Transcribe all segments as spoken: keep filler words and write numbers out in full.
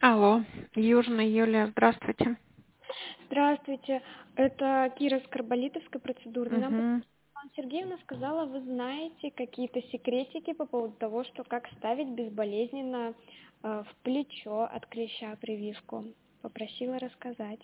Алло, Южная Юлия, здравствуйте. Здравствуйте, это Кира с Карболитовской процедуры. Нам Угу. Анна Сергеевна сказала, вы знаете какие-то секретики по поводу того, что как ставить безболезненно э, в плечо от клеща прививку. Попросила рассказать.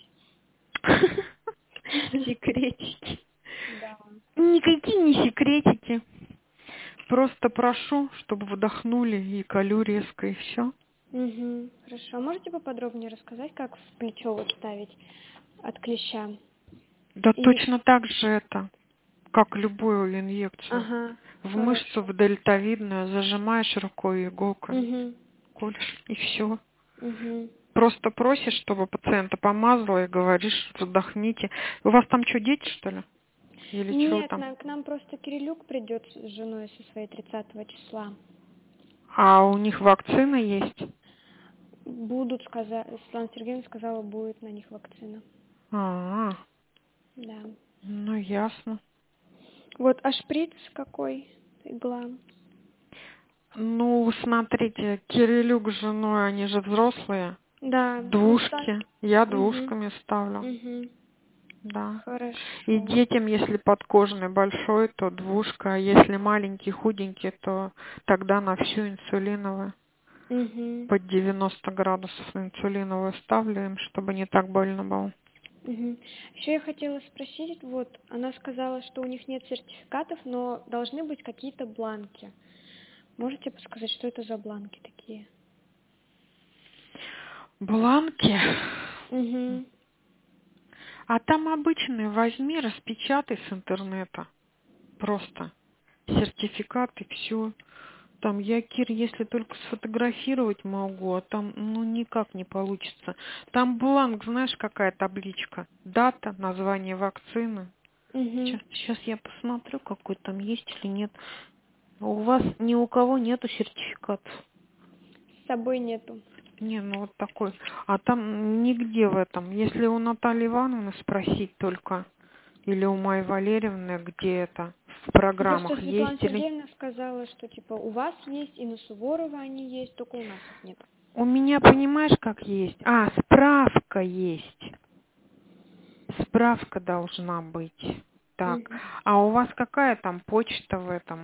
Секретики. Да. Никакие не секретики. Просто прошу, чтобы вдохнули и колю резко, и все. Угу. Хорошо. А можете поподробнее рассказать, как в плечо вот ставить от клеща? Да И... точно так же это, как любую инъекцию. Ага, В мышцу, хорошо. в дельтовидную, зажимаешь рукой иголкой, Угу. колешь, и все. Угу. Просто просишь, чтобы пациента помазала, и говоришь, вдохните. У вас там что, дети, что ли? Или чего Нет, там? на- к нам просто Кирилюк придет с женой со своей тридцатого числа. А у них вакцина есть? Будут, сказать, Светлана Сергеевна сказала, будет на них вакцина. А, Да. ну ясно. Вот, а шприц какой? Игла. Ну, смотрите, Кирилюк с женой, они же взрослые. Да, ну Светлана... Двушки. Я Угу. двушками ставлю. Угу. Да. И Хорошо. детям, если подкожный большой, то двушка. А если маленький, худенький, то тогда на всю инсулиновую. Угу. Под девяносто градусов инсулиновую ставлю им, чтобы не так больно было. Угу. Еще я хотела спросить, вот, она сказала, что у них нет сертификатов, но должны быть какие-то бланки. Можете подсказать, что это за бланки такие? Бланки. Угу. А там обычные возьми, распечатай с интернета. Просто. Сертификат и все. Там я, Кир, если только сфотографировать могу, а там, ну, никак не получится. Там бланк, знаешь, какая табличка? Дата, название вакцины. Угу. Сейчас, сейчас я посмотрю, какой там есть или нет. У вас ни у кого нету сертификатов? С собой нету. Не, ну вот такой. А там нигде в этом. Если у Натальи Ивановны спросить только, или у Майи Валерьевны, где это, в Ну, просто программах Светлана есть или... Сергеевна сказала, что типа у вас есть, и на Суворова они есть, только у нас их нет. У меня, понимаешь, как есть? А, справка есть. Справка должна быть. Так. Мгм. А у вас какая там почта в этом?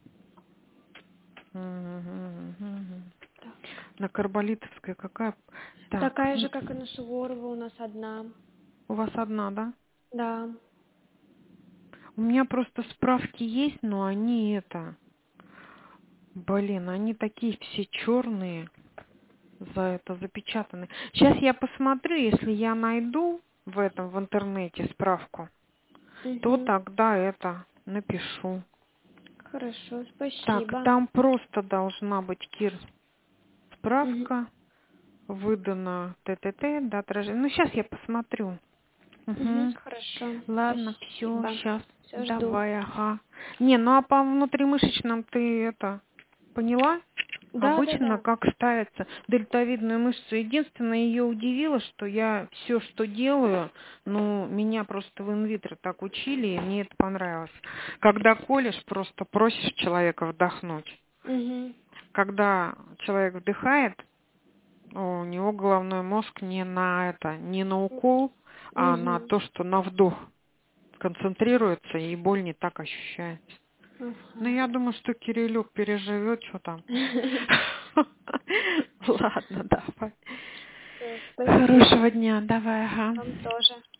Мгм. Так. На Карболитовской какая? Так. Такая м, же, как и на Суворова, у нас одна. У вас одна, да? Да. У меня просто справки есть, но они это... Блин, они такие все черные. За это запечатаны. Сейчас я посмотрю, если я найду в этом, в интернете справку, то Угу. тогда это напишу. Хорошо, Так, спасибо. там просто должна быть, Кир, Угу. справка, выдана ТТТ, дата рождения. Ну, сейчас я посмотрю. Угу. Угу. Хорошо, Ладно, все, спасибо. сейчас. Все, жду. Давай, ага. Не, ну а по внутримышечным ты это поняла? Да, да, Обычно да. как ставится дельтовидную мышцу. Единственное, ее удивило, что я все, что делаю, ну, меня просто в инвитро так учили, и мне это понравилось. Когда колешь, просто просишь человека вдохнуть. Угу. Когда человек вдыхает, у него головной мозг не на это, не на укол, а на Угу. то, что на вдох концентрируется, и боль не так ощущается. Ну, Ага. я думаю, что Кирилюк переживет, что там. Ладно, давай. Всё, спасибо. Хорошего дня, давай, ага. Вам тоже.